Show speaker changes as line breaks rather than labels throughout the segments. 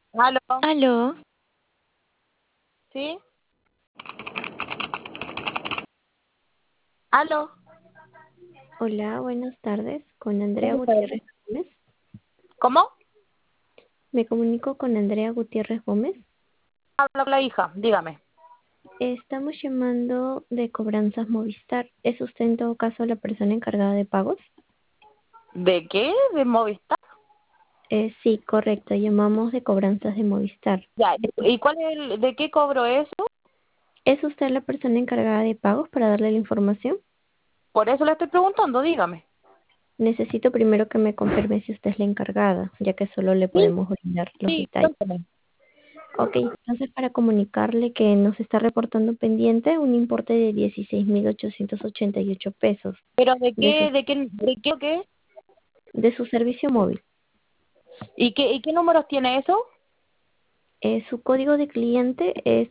Aló,
Aló,
¿sí? Aló.
hola, buenas tardes, con Andrea Gutiérrez Gómez.
¿Cómo?
Me comunico con Andrea Gutiérrez Gómez.
Habla la hija, dígame.
Estamos llamando de Cobranzas Movistar. ¿Es usted en todo caso la persona encargada de pagos?
¿De qué? ¿De Movistar?
Sí, correcto, llamamos de Cobranzas de Movistar.
Ya, ¿y cuál es de qué cobro eso?
¿Es usted la persona encargada de pagos para darle la información?
Por eso le estoy preguntando, dígame.
Necesito primero que me confirme si usted es la encargada, ya que solo le
Sí,
podemos brindar los
sí,
detalles.
cuéntame.
Ok, entonces para comunicarle que nos está reportando pendiente un importe de 16.888 pesos
¿Pero de
de su,
qué, o qué?
de su servicio móvil.
¿Y qué números tiene eso?
Su código de cliente es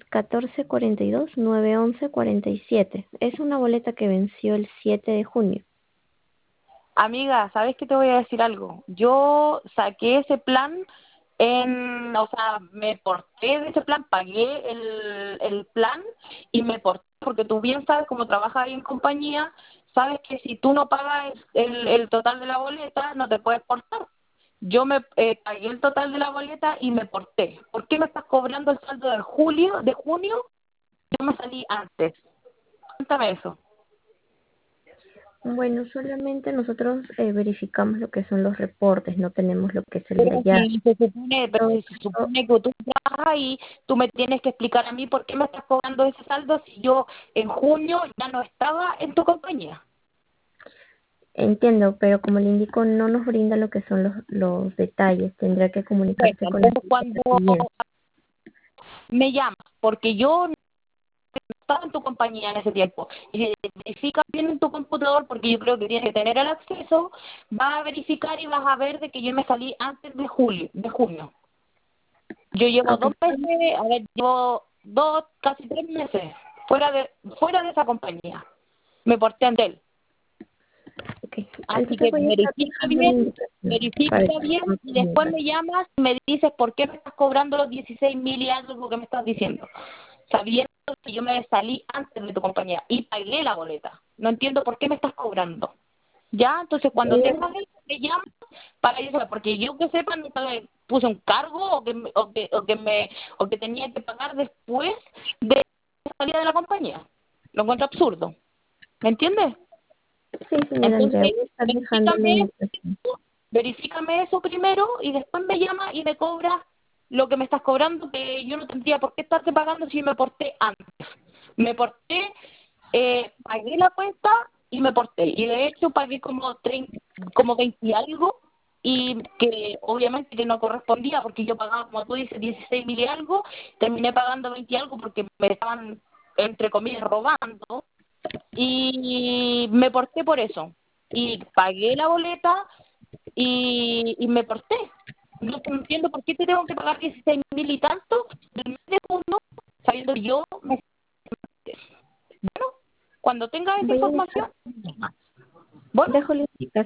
1442-911-47. Es una boleta que venció el 7 de junio.
Amiga, ¿sabes qué te voy a decir algo? Yo saqué ese plan o sea, me porté de ese plan, pagué el plan y me porté, porque tú bien sabes, como trabajas ahí en compañía, sabes que si tú no pagas el total de la boleta, no te puedes portar. Yo me pagué el total de la boleta y me porté. ¿Por qué me estás cobrando el saldo de junio? Yo me salí antes. Cuéntame eso.
Bueno, solamente nosotros verificamos lo que son los reportes, no tenemos lo que es el de
Pero
allá.
si se supone, pero
Todo
si se
esto,
supone que tú trabajas ahí, tú me tienes que explicar a mí por qué me estás cobrando ese saldo si yo en junio ya no estaba en tu compañía.
entiendo, pero como le indico, no nos brinda lo que son los detalles. Tendría que
Bueno,
comunicarse con la
entonces
agencia
cuando
de clientes.
me llamas, porque yo no estaba en tu compañía en ese tiempo, y si verificas bien en tu computador, porque yo creo que tienes que tener el acceso, vas a verificar y vas a ver de que yo me salí antes de junio. Yo llevo
Ok,
2 meses, a ver, llevo casi 3 meses fuera de esa compañía. Me porté ante él.
ok.
Así
Entonces
que
voy a estar dejando la indicación para
verifica
que
bien
no
y después
comunicar.
me llamas y me dices por qué me estás cobrando los 16.000 y algo que me estás diciendo. Sabiendo que yo me salí antes de tu compañía y pagué la boleta. No entiendo por qué me estás cobrando. Ya, entonces cuando
Voy a,
tengas eso, me llamas para yo saber, porque yo que sepa nunca le puse un cargo o que tenía que pagar después de la salida de la compañía. Lo encuentro absurdo. ¿Me entiendes?
sí, señora Andrea,
Entonces,
voy a estar dejando la indicación.
verifícame eso primero y después me llama y me cobra lo que me estás cobrando, que yo no tendría por qué estarte pagando si me porté antes. Me porté, pagué la cuenta y me porté. Y de hecho pagué como 30, como 20 y algo, y que obviamente que no correspondía porque yo pagaba, como tú dices, 16.000 y algo, terminé pagando 20 y algo porque me estaban, entre comillas, robando y me porté por eso. Y pagué la boleta y me porté. No entiendo por qué te tengo que pagar 16.000 y tanto del mes de junio, sabiendo que yo me... Bueno, cuando tenga esa
Voy a dejar,
información, bueno.
dejo la indicación.